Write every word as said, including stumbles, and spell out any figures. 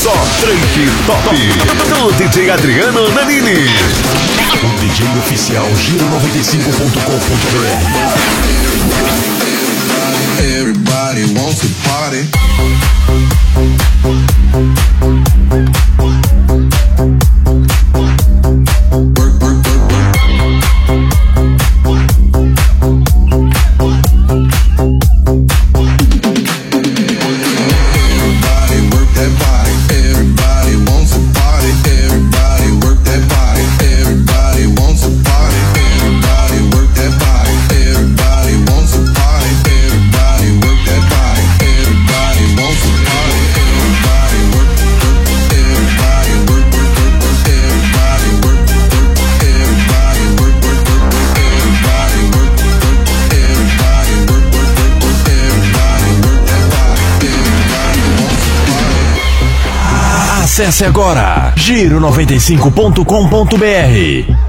Só tranque top do D J Adriano Nanini. O D J oficial Giro noventa e cinco ponto com ponto b r. Everybody wants to party. Work, work, work, work. Everybody work that body. Everybody wants to party. Everybody work that body. Everybody wants to party. Everybody work that body. Everybody wants to party. Everybody work that body. Everybody wants to party. Everybody work, work. Everybody work, work, work, work. Everybody work, work. Everybody work, work, work, work. Everybody work, work. Everybody work, work, work, work. Everybody work that body. Everybody wants to party. Acesse agora giro noventa e cinco ponto com ponto b r.